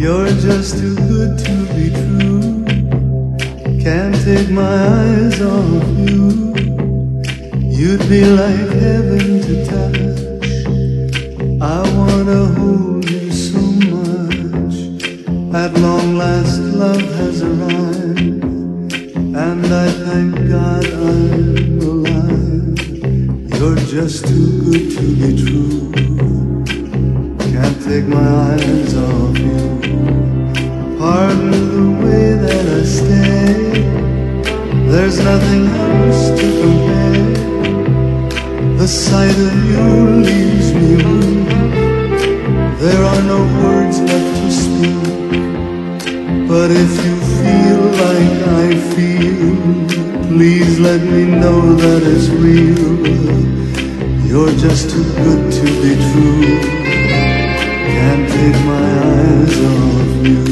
You're just too good to be true. Can't take my eyes off you. You'd be like heaven to touch. I wanna hold you so much. At long last love has arrived, and I thank God I'm alive. You're just too good to be true. Can't take my eyes off you. Pardon the way that I stay. There's nothing else to compare. The sight of you leaves me weak. There are no words left to speak. But if you feel like I feel, please let me know that it's real. You're just too good to be true. Can't take my eyes off you.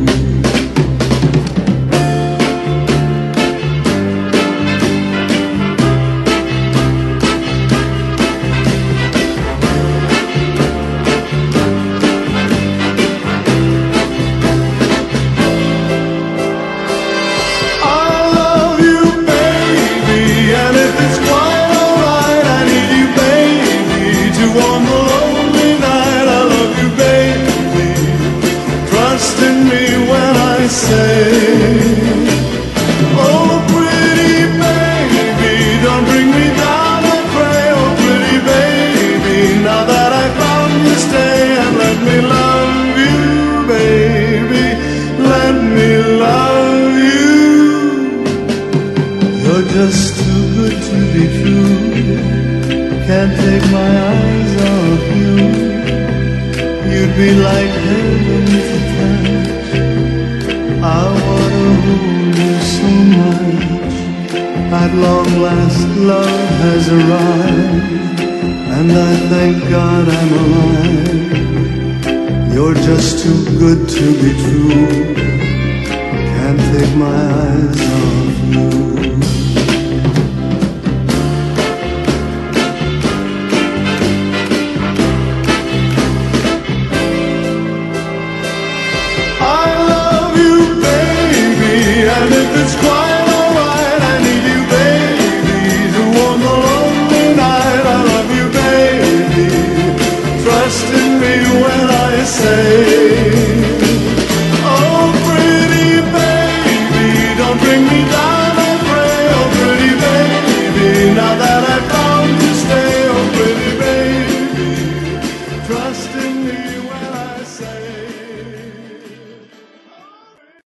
Just too good to be true. Can't take my eyes off you. You'd be like heaven to touch. I wanna hold you so much. At long last love has arrived, and I thank God I'm alive. You're just too good to be true. Can't take my eyes off you. And if it's quite alright, I need you, baby, to warm the lonely night. I love you, baby. Trust in me when I say, oh, pretty baby, don't bring me down, I pray. Oh, pretty baby, now that I've found you, stay. Oh, pretty baby, trust in me.